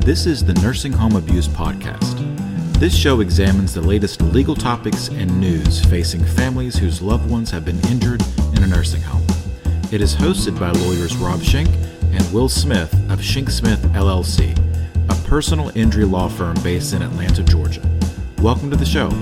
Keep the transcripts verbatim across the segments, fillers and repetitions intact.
This is the Nursing Home Abuse Podcast. This show examines the latest legal topics and news facing families whose loved ones have been injured in a nursing home. It is hosted by lawyers Rob Schenk and Will Smith of Schenk Smith L L C, a personal injury law firm based in Atlanta, Georgia. Welcome to the show.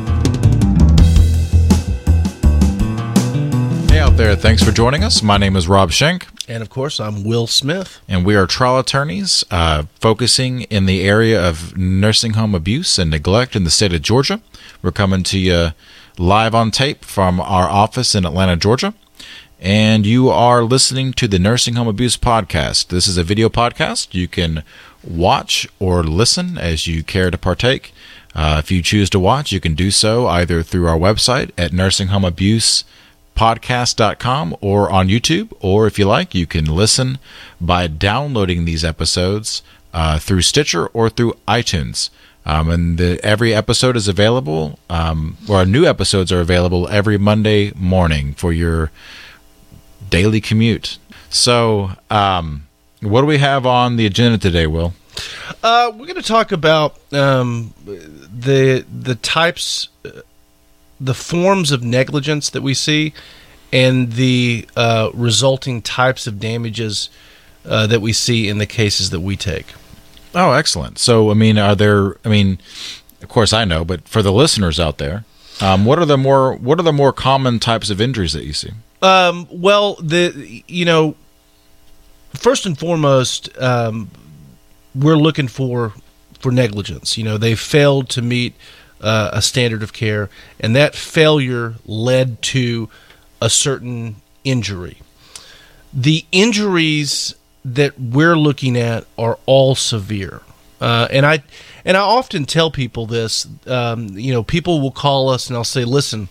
Hey out there, thanks for joining us. My name is Rob Schenk. And of course, I'm Will Smith. And we are trial attorneys uh, focusing in the area of nursing home abuse and neglect in the state of Georgia. We're coming to you live on tape from our office in Atlanta, Georgia. And you are listening to the Nursing Home Abuse Podcast. This is a video podcast. You can watch or listen as you care to partake. Uh, if you choose to watch, you can do so either through our website at nursing home abuse podcast dot com or on YouTube, or if you like, you can listen by downloading these episodes uh, through Stitcher or through iTunes. Um, and the, every episode is available, um, or new episodes are available every Monday morning for your daily commute. So, um, what do we have on the agenda today, Will? Uh, we're going to talk about um, the the types. Uh, the forms of negligence that we see and the uh, resulting types of damages uh, that we see in the cases that we take. Oh, excellent. So, I mean, are there, I mean, of course I know, but for the listeners out there, um, what are the more, what are the more common types of injuries that you see? Um, well, the, you know, first and foremost, um, we're looking for, for negligence. You know, they failed to meet Uh, a standard of care, and that failure led to a certain injury. The injuries that we're looking at are all severe, uh, and I and I often tell people this. Um, you know, people will call us, and I'll say, "Listen,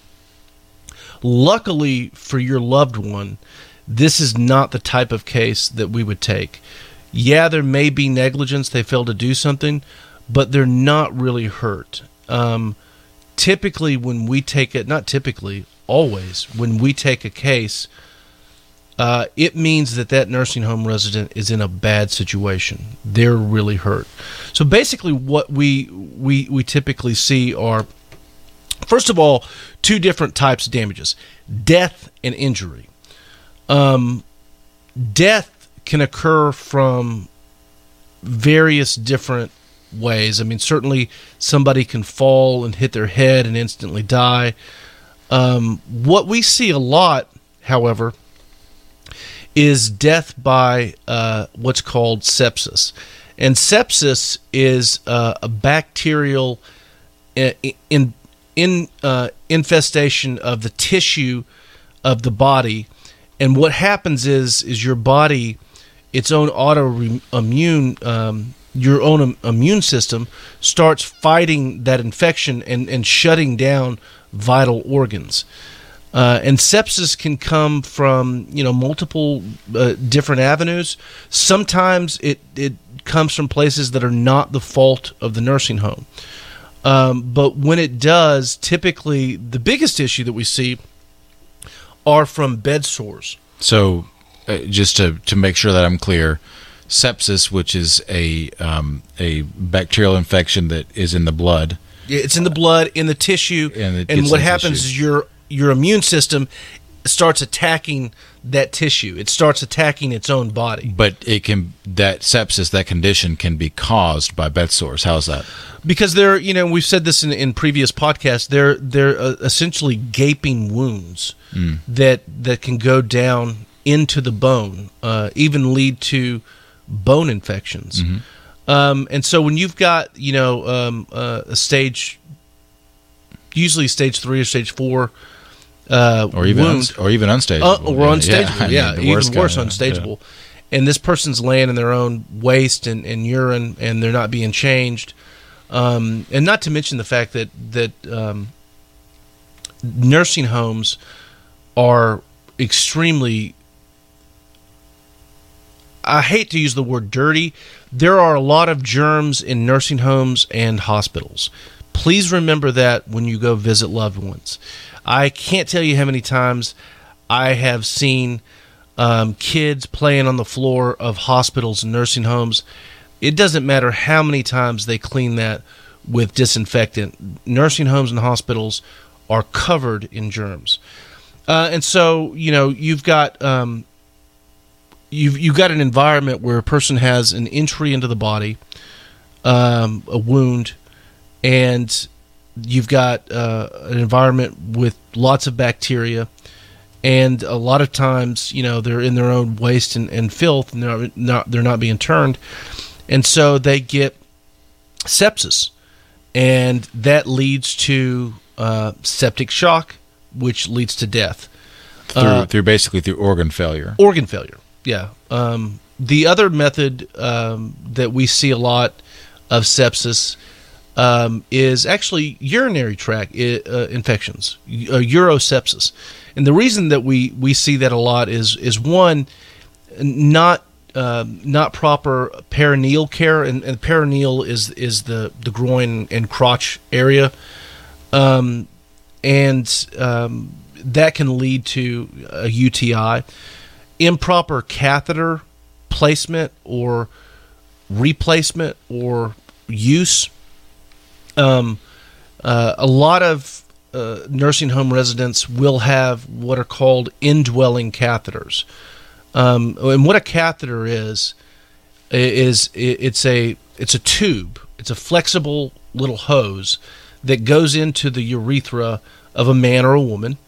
luckily for your loved one, this is not the type of case that we would take. Yeah, there may be negligence; they failed to do something, but they're not really hurt." Um, typically when we take it, not typically, always, when we take a case, uh, it means that that nursing home resident is in a bad situation. They're really hurt. So basically what we, we, we typically see are, first of all, two different types of damages, death and injury. Um, death can occur from various different ways. I mean, certainly somebody can fall and hit their head and instantly die. Um, what we see a lot, however, is death by uh, what's called sepsis. And sepsis is uh, a bacterial in, in, in uh, infestation of the tissue of the body. And what happens is, is your body, its own autoimmune um your own immune system starts fighting that infection and, and shutting down vital organs. Uh, and sepsis can come from, you know, multiple uh, different avenues. Sometimes it, it comes from places that are not the fault of the nursing home. Um, but when it does, typically the biggest issue that we see are from bed sores. So uh, just to, to make sure that I'm clear, sepsis, which is a um, a bacterial infection that is in the blood. Yeah, it's in the blood, in the tissue, and, and what happens tissue. is your your immune system starts attacking that tissue. It starts attacking its own body. But it can that sepsis, that condition, can be caused by bed sores. How's that? Because they're, you know, we've said this in, in previous podcasts. They're they're uh, essentially gaping wounds mm. that that can go down into the bone, uh, even lead to bone infections. Mm-hmm. Um, and so when you've got, you know, um, uh, a stage, usually stage three or stage four, uh, or even wound, un- or even unstageable, uh, or yeah, unstageable, yeah, yeah, even worst worse, kind, unstageable. Yeah. And this person's laying in their own waste and, and urine, and they're not being changed. Um, and not to mention the fact that that um, nursing homes are extremely, I hate to use the word dirty. There are a lot of germs in nursing homes and hospitals. Please remember that when you go visit loved ones. I can't tell you how many times I have seen um, kids playing on the floor of hospitals and nursing homes it doesn't matter how many times they clean that with disinfectant. Nursing homes and hospitals are covered in germs. Uh, and so, you know, you've got um, you've you've got an environment where a person has an entry into the body, um, a wound, and you've got uh, an environment with lots of bacteria, and a lot of times, you know, they're in their own waste and, and filth, and they're not they're not being turned, and so they get sepsis, and that leads to uh, septic shock, which leads to death. Through, uh, through basically through organ failure. Organ failure, yeah. Um, the other method um, that we see a lot of sepsis um, is actually urinary tract uh, infections, uh, urosepsis. And the reason that we, we see that a lot is is one, not uh, not proper perineal care, and, and perineal is is the, the groin and crotch area, um, and um, that can lead to a U T I. Improper catheter placement or replacement or use. Um, uh, a lot of uh, nursing home residents will have what are called indwelling catheters. Um, and what a catheter is is it's a it's a tube. It's a flexible little hose that goes into the urethra of a man or a woman,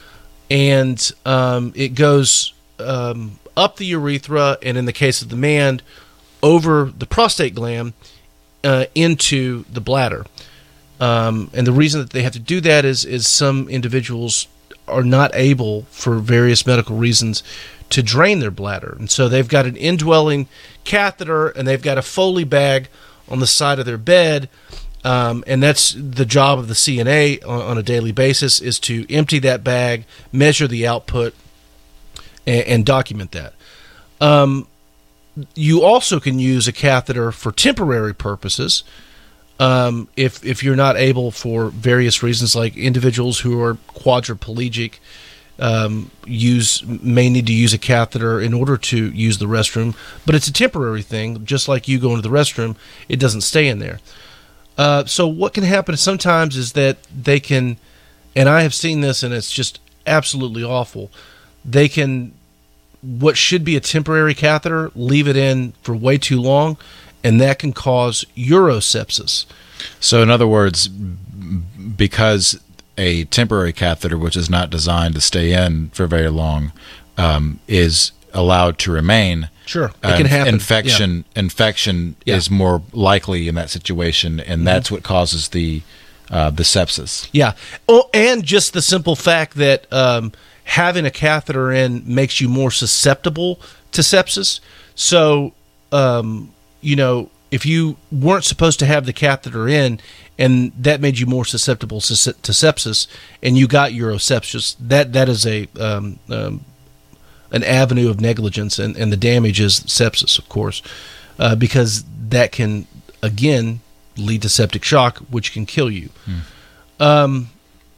and um, it goes um, up the urethra, and in the case of the man, over the prostate gland uh, into the bladder. Um, and the reason that they have to do that is is some individuals are not able, for various medical reasons, to drain their bladder. And so they've got an indwelling catheter, and they've got a Foley bag on the side of their bed. Um, and that's the job of the C N A on, on a daily basis, is to empty that bag, measure the output, and, and document that. Um, you also can use a catheter for temporary purposes. Um, if if you're not able, for various reasons, like individuals who are quadriplegic, um, use may need to use a catheter in order to use the restroom, but it's a temporary thing. Just like you go into the restroom, it doesn't stay in there. Uh, so what can happen sometimes is that they can, and I have seen this, and it's just absolutely awful. They can, what should be a temporary catheter, leave it in for way too long, and that can cause urosepsis. So in other words, because a temporary catheter, which is not designed to stay in for very long, um, is allowed to remain, sure, it uh, can happen. Infection, yeah. infection yeah. is more likely in that situation, and mm-hmm. that's what causes the uh, the sepsis. Yeah, oh, and just the simple fact that um, having a catheter in makes you more susceptible to sepsis. So, um, you know, if you weren't supposed to have the catheter in, and that made you more susceptible to sepsis, and you got urosepsis, that that is a um, um, an avenue of negligence, and, and the damage is sepsis, of course, uh, because that can, again, lead to septic shock, which can kill you. Hmm. Um,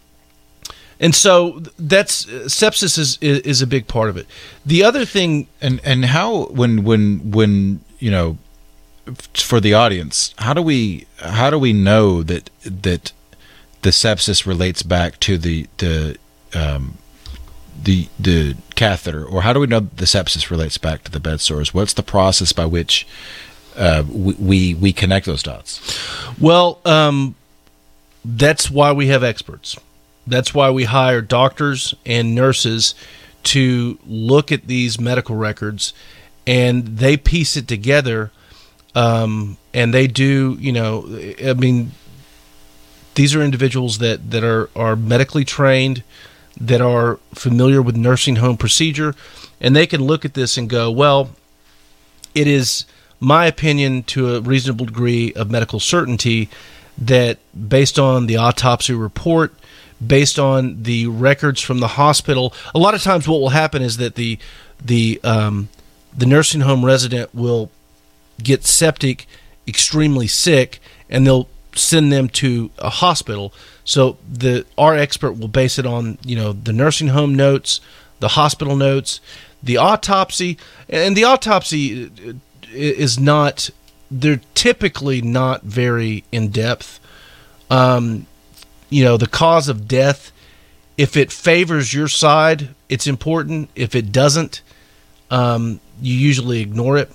and so that's sepsis is, is is a big part of it. The other thing, and and how when when when you know, for the audience, how do we how do we know that that the sepsis relates back to the the um, the the catheter, or how do we know the sepsis relates back to the bed sores? What's the process by which uh, we, we we connect those dots? Well, um, that's why we have experts. That's why we hire doctors and nurses to look at these medical records, and they piece it together. Um, and they do, you know, I mean, these are individuals that, that are, are medically trained, that are familiar with nursing home procedure, and they can look at this and go, well, it is my opinion, to a reasonable degree of medical certainty, that based on the autopsy report, based on the records from the hospital, a lot of times what will happen is that the the um, the nursing home resident will get septic, extremely sick, and they'll send them to a hospital. So the our expert will base it on, you know, the nursing home notes, the hospital notes, the autopsy, and the autopsy is not they're typically not very in depth. Um, you know, the cause of death, if it favors your side, it's important. If it doesn't, um, you usually ignore it.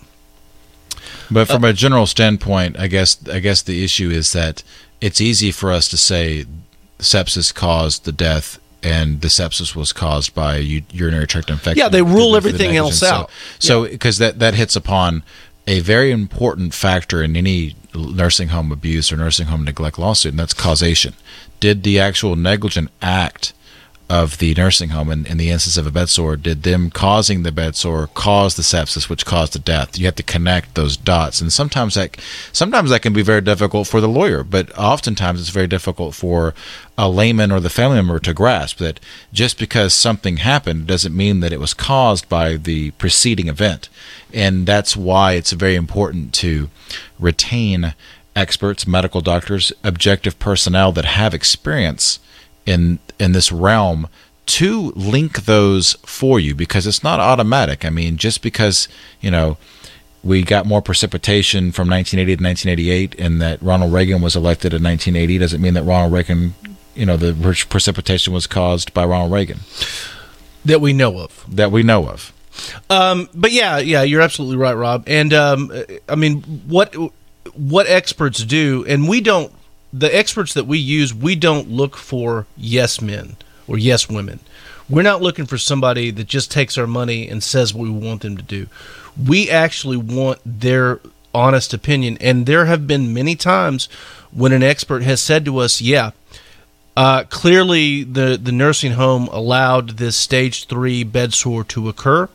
But from uh, a general standpoint, I guess I guess the issue is that it's easy for us to say sepsis caused the death, and the sepsis was caused by urinary tract infection. Yeah, they rule everything else out. So, because yeah. that, that hits upon a very important factor in any nursing home abuse or nursing home neglect lawsuit, and that's causation. Did the actual negligent act of the nursing home, in, in the instance of a bed sore, did them causing the bed sore cause the sepsis, which caused the death? You have to connect those dots, and sometimes that sometimes that can be very difficult for the lawyer, but oftentimes it's very difficult for a layman or the family member to grasp that just because something happened doesn't mean that it was caused by the preceding event. And that's why it's very important to retain experts, medical doctors, objective personnel that have experience in in this realm to link those for you, because it's not automatic. I mean, just because, you know, we got more precipitation from nineteen eighty to nineteen eighty-eight and that Ronald Reagan was elected in nineteen eighty doesn't mean that Ronald Reagan, you know, the precipitation was caused by Ronald Reagan. That we know of. That we know of. Um, but yeah, yeah, you're absolutely right, Rob. And um, I mean, what what experts do, and we don't, the experts that we use, we don't look for yes men or yes women. We're not looking for somebody that just takes our money and says what we want them to do. We actually want their honest opinion. And there have been many times when an expert has said to us, yeah, uh, clearly the, the nursing home allowed this stage three bed sore to occur.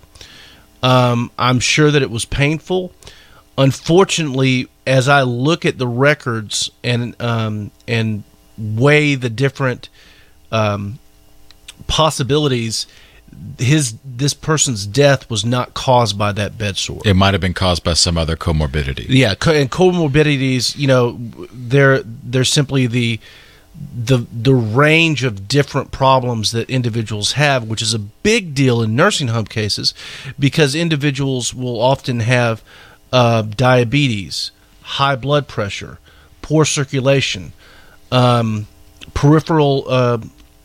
Um, I'm sure that it was painful. Unfortunately, as I look at the records and um, and weigh the different um, possibilities, his this person's death was not caused by that bed sore. It might have been caused by some other comorbidity. Yeah, and comorbidities, you know, they're they're simply the the the range of different problems that individuals have, which is a big deal in nursing home cases, because individuals will often have Uh, diabetes, high blood pressure, poor circulation, um, peripheral uh,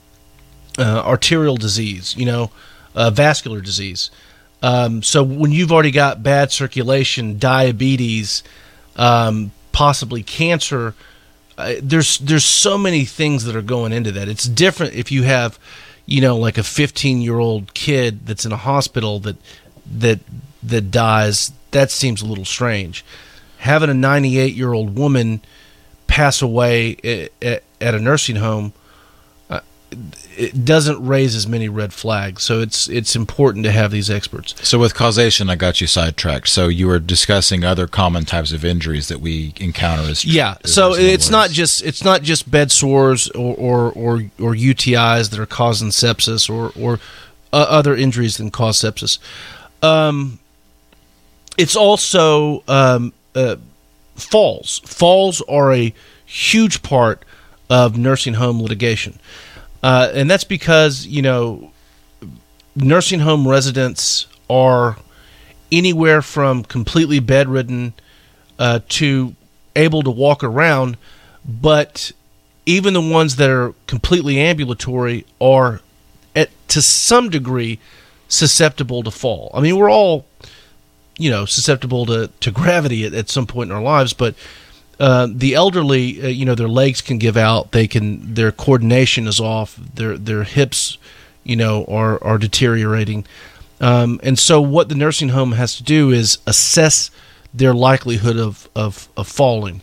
uh, arterial disease, you know, uh, vascular disease. Um, so when you've already got bad circulation, diabetes, um, possibly cancer, uh, there's there's so many things that are going into that. It's different if you have, you know, like a fifteen-year-old kid that's in a hospital that that that dies. That seems a little strange. Having a ninety-eight-year-old woman pass away at, at a nursing home, uh, it doesn't raise as many red flags. So it's it's important to have these experts. So with causation, I got you sidetracked. So you were discussing other common types of injuries that we encounter as yeah. As so it's not just it's not just bed sores or or or, or U T Is that are causing sepsis or or uh, other injuries that cause sepsis. Um. It's also um, uh, falls. Falls are a huge part of nursing home litigation. Uh, and that's because, you know, nursing home residents are anywhere from completely bedridden uh, to able to walk around, but even the ones that are completely ambulatory are, at to some degree, susceptible to fall. I mean, we're all, you know, susceptible to, to gravity at, at some point in our lives, but uh, the elderly, uh, you know, their legs can give out, they can, their coordination is off, their their hips, you know, are are deteriorating, um, and so what the nursing home has to do is assess their likelihood of of, of falling,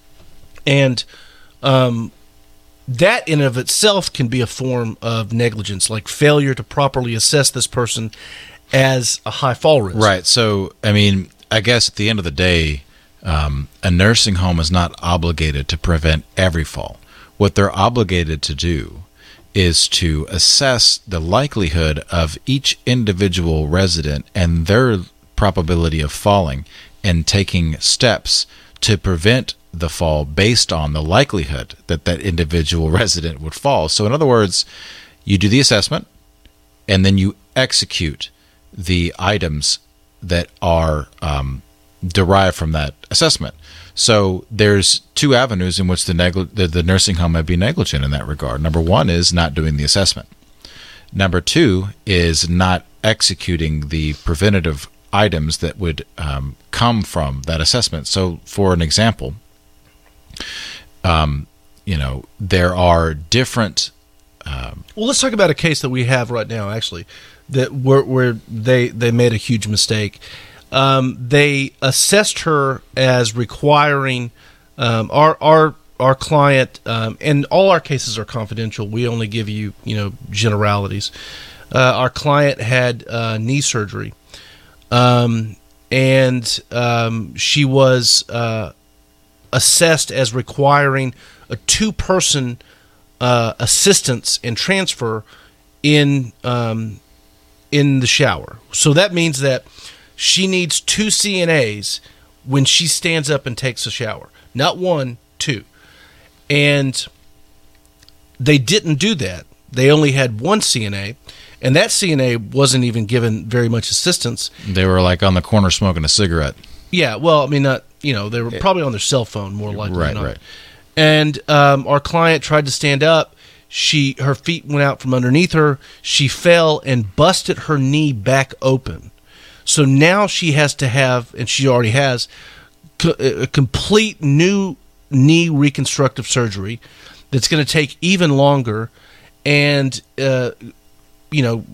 and um, that in of itself can be a form of negligence, like failure to properly assess this person as a high fall risk. Right. So, I mean, I guess at the end of the day, um, a nursing home is not obligated to prevent every fall. What they're obligated to do is to assess the likelihood of each individual resident and their probability of falling and taking steps to prevent the fall based on the likelihood that that individual resident would fall. So in other words, you do the assessment and then you execute the items that are um, derived from that assessment. So there's two avenues in which the, negli- the the nursing home might be negligent in that regard. Number one is not doing the assessment. Number two is not executing the preventative items that would um, come from that assessment. So, for an example, um, you know, there are different. Um, well, let's talk about a case that we have right now, actually, that where, where they they made a huge mistake. Um, they assessed her as requiring um, our our our client, um, and all our cases are confidential. We only give you you know generalities. Uh, our client had uh, knee surgery, um, and um, she was uh, assessed as requiring a two-person uh, assistance and transfer in um, in the shower. So that means that she needs two C N As when she stands up and takes a shower. Not one, two. And they didn't do that. They only had one C N A, and that C N A wasn't even given very much assistance. They were like on the corner smoking a cigarette. Yeah, well, I mean, not, you know, they were probably on their cell phone more likely right, than not. Right, right. And um, our client tried to stand up. She, her feet went out from underneath her. She fell and busted her knee back open. So now she has to have, and she already has, co- a complete new knee reconstructive surgery that's going to take even longer and, uh, you know,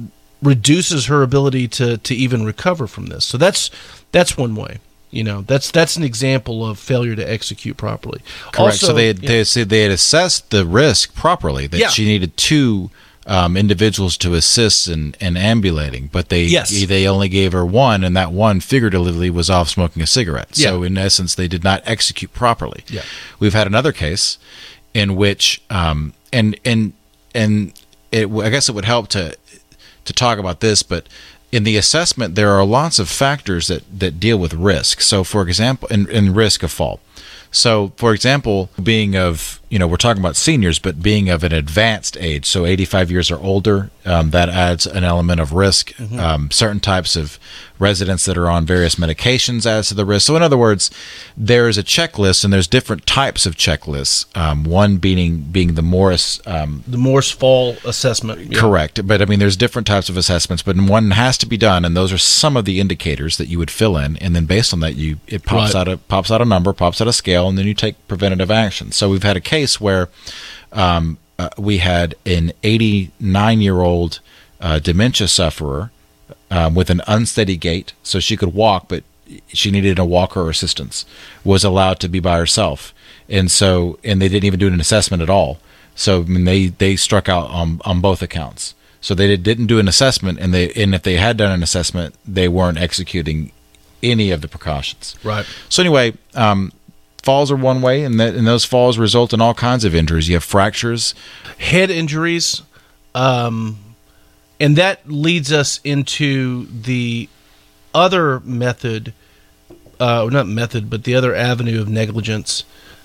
reduces her ability to, to even recover from this. So that's that's one way. You know, that's that's an example of failure to execute properly. Correct. Also, so they had, yeah. they said they had assessed the risk properly, that Yeah. she needed two um, individuals to assist in, in ambulating, but they Yes. they only gave her one, and that one figuratively was off smoking a cigarette. So Yeah. in essence, they did not execute properly. Yeah. We've had another case in which, um, and and and it, I guess it would help to to talk about this, but in the assessment, there are lots of factors that, that deal with risk. So, for example, in, in risk of fall. So, for example, being of, you know, we're talking about seniors, but being of an advanced age, so eighty-five years or older, um, that adds an element of risk. Mm-hmm. Um, certain types of residents that are on various medications adds to the risk. So, in other words, there is a checklist, and there's different types of checklists. Um, one being being the Morris um, the Morse Fall assessment. Yeah. Correct. But I mean, there's different types of assessments, but one has to be done, and those are some of the indicators that you would fill in, and then based on that, you it pops Right. out a pops out a number, pops out a scale, and then you take preventative action. So we've had a case where um, uh, we had an eighty-nine-year-old uh, dementia sufferer um, with an unsteady gait, so she could walk, but she needed a walker assistance, was allowed to be by herself, and so and they didn't even do an assessment at all. So I mean, they they struck out on on both accounts. So they did, didn't do an assessment, and they and if they had done an assessment, they weren't executing any of the precautions. Right. So anyway, um, falls are one way, and that and those falls result in all kinds of injuries. You have fractures, Head injuries, um, and that leads us into the other method, uh, not method, but the other avenue of negligence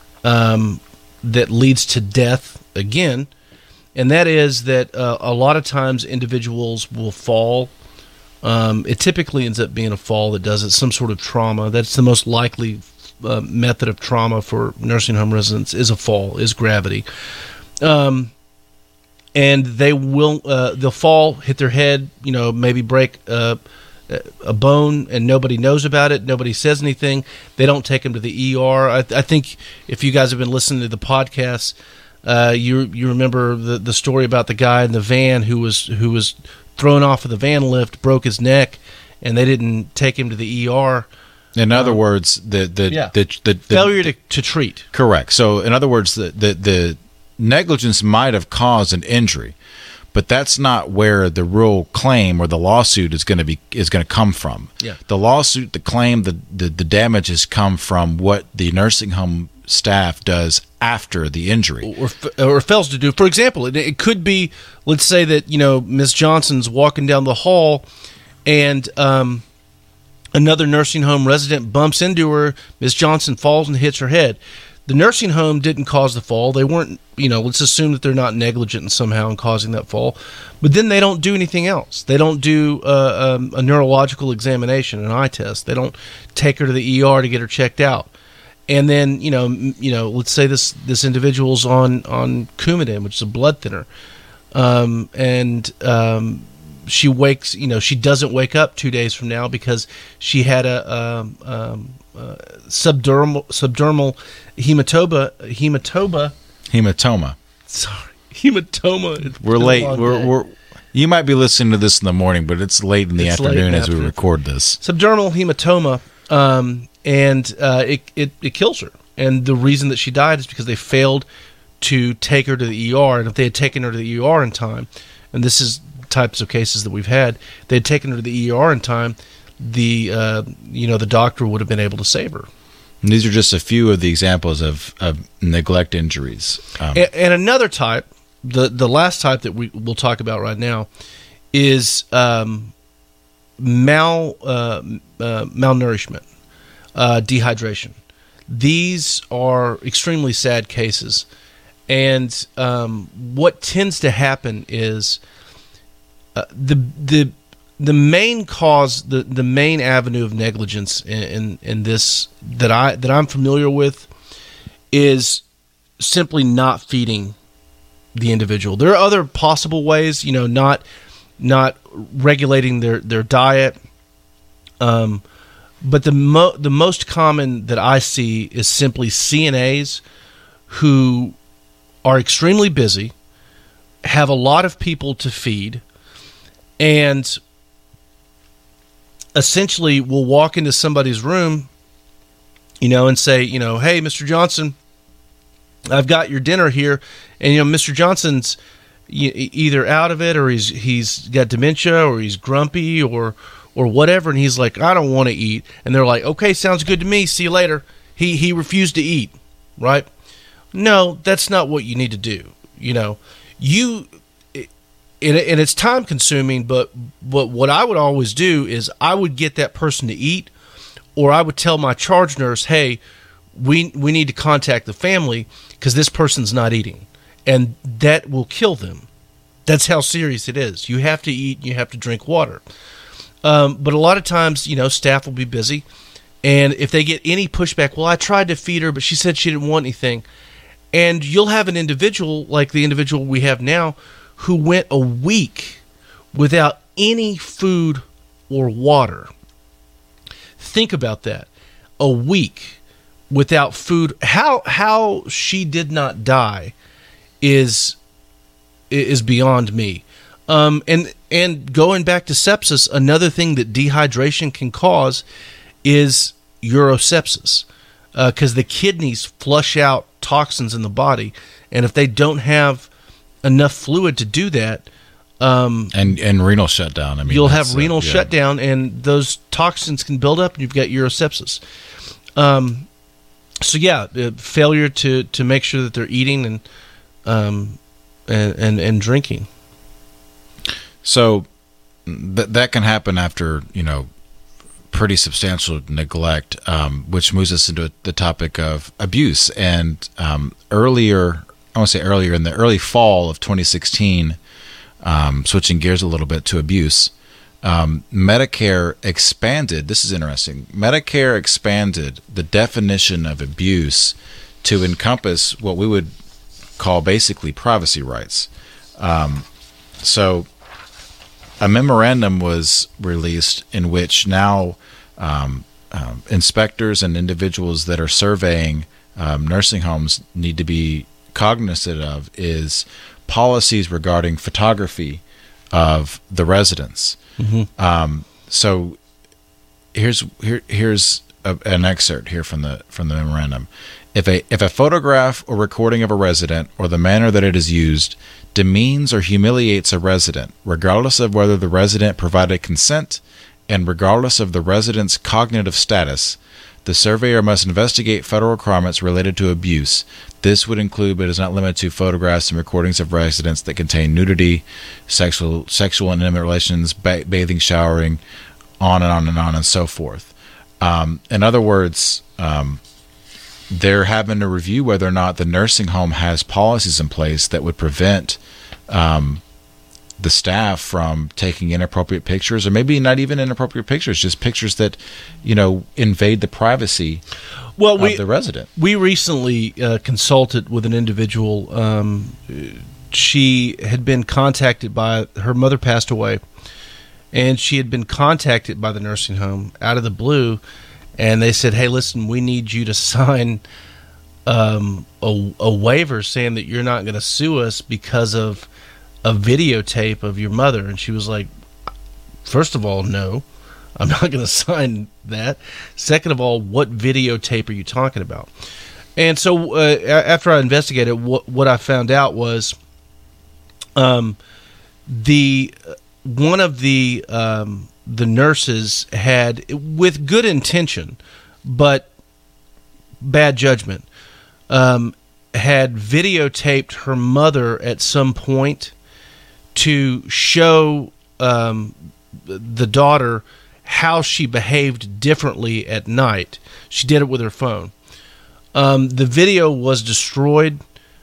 um, that leads to death again, and that is that uh, a lot of times individuals will fall. Um, it typically ends up being a fall that does it, some sort of trauma. That's the most likely uh, method of trauma for nursing home residents is a fall, is gravity. Um, and they will, uh, they'll fall, hit their head, you know, maybe break uh, a bone, and nobody knows about it. Nobody says anything. They don't take them to the E R. I, I think if you guys have been listening to the podcast, uh, you you remember the the story about the guy in the van who was who was thrown off of the van lift, broke his neck, and they didn't take him to the E R. in other Um, words, the the, yeah. the, the, the Failure to, to treat. Correct. So, in other words, the, the, the negligence might have caused an injury, but that's not where the real claim or the lawsuit is going to be is going to come from. Yeah. The lawsuit, the claim, the, the the damages come from what the nursing home staff does after the injury. Or, or fails to do. For example, it, it could be, let's say that, you know, Miss Johnson's walking down the hall and um, another nursing home resident bumps into her. Miss Johnson falls and hits her head. The nursing home didn't cause the fall. They weren't, you know, let's assume that they're not negligent somehow in causing that fall. But then they don't do anything else. They don't do uh, um, a neurological examination, an eye test. They don't take her to the E R to get her checked out. And then, you know, m- you know, let's say this this individual's on on Coumadin, which is a blood thinner, um, and um, she wakes, you know, she doesn't wake up two days from now because she had a um, um, uh, subdermal subdermal hematoma hematoma Hematoma. sorry hematoma. It's We're been a late. long We're, day. we're you might be listening to this in the morning, but it's late in the It's late in afternoon the as we afternoon. record this. Subdermal hematoma, um, and uh, it, it it kills her. And the reason that she died is because they failed to take her to the E R. And if they had taken her to the E R in time, and this is types of cases that we've had, they had taken her to the E R in time, the uh, you know the doctor would have been able to save her. And these are just a few of the examples of, of neglect injuries. Um, And, and another type, the the last type that we will talk about right now, is um, mal uh, uh, malnourishment, uh, dehydration. These are extremely sad cases, and um, what tends to happen is uh, the the the main cause, the, the main avenue of negligence in, in in this that I that I'm familiar with is simply not feeding the individual. There are other possible ways, you know, not not regulating their their diet. Um, but the mo- the most common that I see is simply C N As who are extremely busy, have a lot of people to feed, and essentially will walk into somebody's room, you know, and say, you know, hey, Mister Johnson, I've got your dinner here, and you know, Mister Johnson's e- either out of it, or he's he's got dementia, or he's grumpy, or or whatever, and he's like, I don't want to eat, and they're like, okay, sounds good to me. See you later. He he refused to eat, right? No, that's not what you need to do. You know, you. And and it's time consuming, but but what I would always do is I would get that person to eat, or I would tell my charge nurse, hey, we we need to contact the family because this person's not eating, and that will kill them. That's how serious it is. You have to eat, and you have to drink water. Um, but a lot of times, you know, staff will be busy, and if they get any pushback, well, I tried to feed her, but she said she didn't want anything, and you'll have an individual like the individual we have now who went a week without any food or water. Think about that. A week without food. How how she did not die is is beyond me. Um, and and going back to sepsis, another thing that dehydration can cause is urosepsis, because uh, the kidneys flush out toxins in the body, and if they don't have enough fluid to do that, um, and and renal shutdown. I mean, you'll that's, have renal uh, yeah. shutdown, and those toxins can build up, and you've got urosepsis. Um, so yeah, uh, failure to, to make sure that they're eating and um, and, and and drinking. So th- that can happen after, you know, pretty substantial neglect, um, which moves us into the topic of abuse. And um, earlier, I want to say earlier in the early fall of twenty sixteen, um, switching gears a little bit to abuse, um, Medicare expanded. This is interesting. Medicare expanded the definition of abuse to encompass what we would call basically privacy rights. Um, so a memorandum was released in which now um, um, inspectors and individuals that are surveying um, nursing homes need to be cognizant of is policies regarding photography of the residents. Mm-hmm. Um, so here's here here's a, an excerpt here from the from the memorandum. If a if a photograph or recording of a resident or the manner that it is used demeans or humiliates a resident, regardless of whether the resident provided consent and regardless of the resident's cognitive status, the surveyor must investigate federal requirements related to abuse. This would include, but is not limited to, photographs and recordings of residents that contain nudity, sexual sexual and intimate relations, ba- bathing, showering, on and on and on and so forth. Um, in other words, um, they're having to review whether or not the nursing home has policies in place that would prevent um, the staff from taking inappropriate pictures, or maybe not even inappropriate pictures, just pictures that, you know, invade the privacy well, of we, the resident. We recently uh, consulted with an individual. Um, she had been contacted by, her mother passed away, and she had been contacted by the nursing home out of the blue, and they said, hey, listen, we need you to sign um, a, a waiver saying that you're not going to sue us because of a videotape of your mother. And she was like, first of all, no, I'm not going to sign that. Second of all, what videotape are you talking about? And so uh, after I investigated, what, what I found out was um, the one of the um, the nurses had, with good intention but bad judgment, um, had videotaped her mother at some point to show um, the daughter how she behaved differently at night. She did it with her phone. Um, the video was destroyed.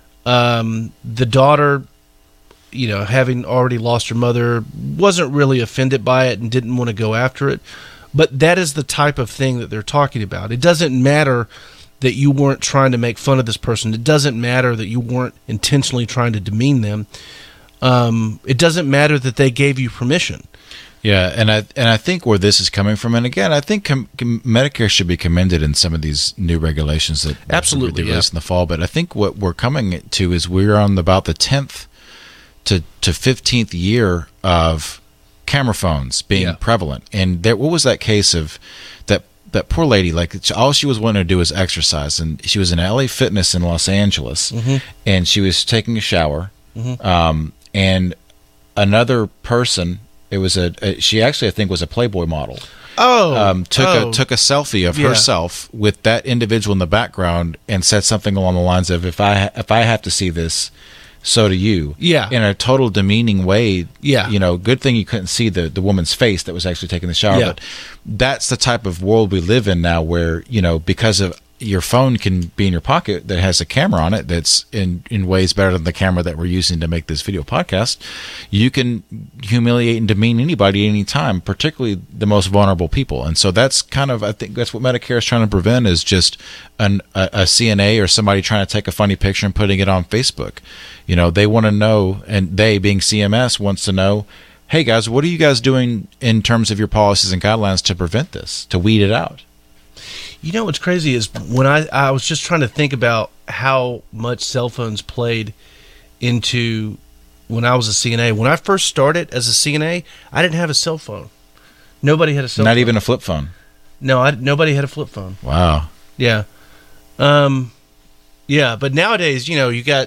Um, the daughter, you know, having already lost her mother, wasn't really offended by it and didn't want to go after it. But that is the type of thing that they're talking about. It doesn't matter that you weren't trying to make fun of this person. It doesn't matter that you weren't intentionally trying to demean them. Um, it doesn't matter that they gave you permission. Yeah, and I and I think where this is coming from, and again, I think com- com- Medicare should be commended in some of these new regulations that absolutely they released yeah. in the fall. But I think what we're coming to is we're on about the tenth to to fifteenth year of camera phones being yeah. prevalent. And there, what was that case of that that poor lady? Like, all she was wanting to do was exercise, and she was in L A Fitness in Los Angeles, mm-hmm. and she was taking a shower, mm-hmm. um, and another person. It was a, a. She actually, I think, was a Playboy model. Oh, um, took oh. a took a selfie of yeah. herself with that individual in the background and said something along the lines of, "If I if I have to see this, so do you." Yeah, in a total demeaning way. Yeah, you know, good thing you couldn't see the the woman's face that was actually taking the shower. Yeah. But that's the type of world we live in now, where, you know, because of your phone can be in your pocket that has a camera on it that's in, in ways better than the camera that we're using to make this video podcast, you can humiliate and demean anybody anytime, particularly the most vulnerable people. And so that's kind of, I think that's what Medicare is trying to prevent, is just an, a, a C N A or somebody trying to take a funny picture and putting it on Facebook. You know, they want to know, and they, being C M S, wants to know, hey guys, what are you guys doing in terms of your policies and guidelines to prevent this, to weed it out? You know what's crazy is when I, I was just trying to think about how much cell phones played into when I was a C N A. When I first started as a C N A, I didn't have a cell phone. Nobody had a cell Not phone. Not even a flip phone? No, I, nobody had a flip phone. Wow. Yeah. Um, yeah, but nowadays, you know, you got,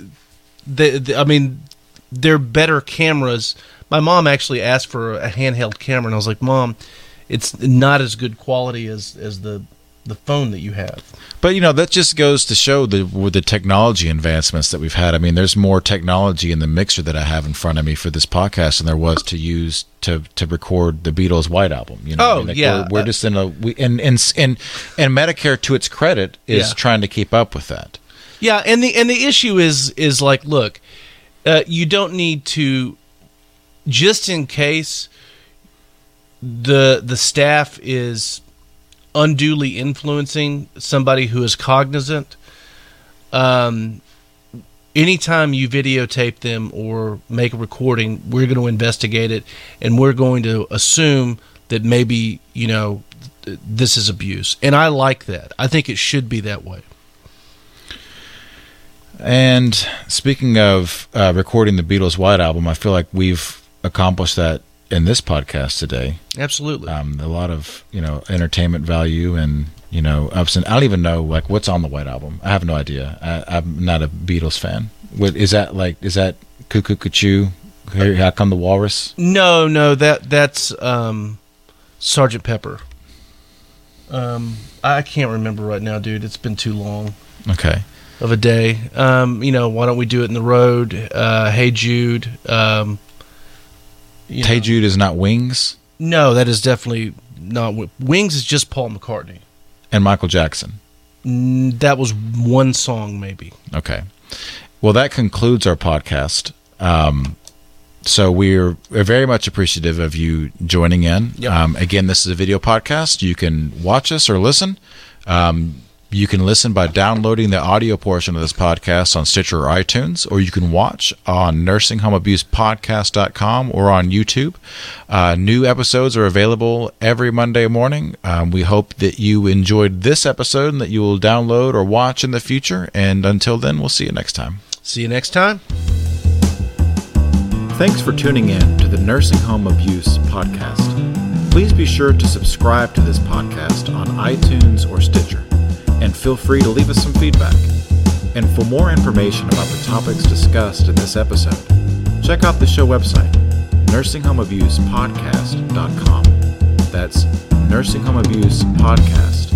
the, the, I mean, they're better cameras. My mom actually asked for a handheld camera, and I was like, Mom, it's not as good quality as, as the the phone that you have. But, you know, that just goes to show the with the technology advancements that we've had. I mean, there's more technology in the mixer that I have in front of me for this podcast than there was to use to to record the Beatles' White Album. You know, oh, I mean, like yeah. We're, we're just in a we and and and and Medicare, to its credit, is yeah. trying to keep up with that. Yeah, and the and the issue is is like, look, uh, you don't need to, just in case the the staff is unduly influencing somebody who is cognizant, um, anytime you videotape them or make a recording, we're going to investigate it, and we're going to assume that maybe, you know, th- this is abuse. And I like that. I think it should be that way. And speaking of uh, recording the Beatles' White Album, I feel like we've accomplished that in this podcast today. Absolutely. Um, a lot of, you know, entertainment value and, you know, ups and I don't even know, like, what's on the White Album. I have no idea. I, I'm not a Beatles fan. What is that, like, is that Cuckoo Cuckoo? How Come the Walrus? No, no, that that's um, Sergeant Pepper. Um, I can't remember right now, dude. It's been too long. Okay. Of a day. Um, you know, Why Don't We Do It in the Road? Uh, Hey Jude. Um, You Hey know. Jude is not Wings? No, that is definitely not. Wings is just Paul McCartney. And Michael Jackson? Mm, That was one song, maybe. Okay. Well, that concludes our podcast. Um, so we're, we're very much appreciative of you joining in. Yep. Um, again, this is a video podcast. You can watch us or listen. Um, you can listen by downloading the audio portion of this podcast on Stitcher or iTunes, or you can watch on nursing home abuse podcast dot com or on YouTube. Uh, new episodes are available every Monday morning. Um, we hope that you enjoyed this episode and that you will download or watch in the future. And until then, we'll see you next time. See you next time. Thanks for tuning in to the Nursing Home Abuse Podcast. Please be sure to subscribe to this podcast on iTunes or Stitcher, and feel free to leave us some feedback. And for more information about the topics discussed in this episode, check out the show website, nursing home abuse podcast dot com. That's nursing home abuse podcast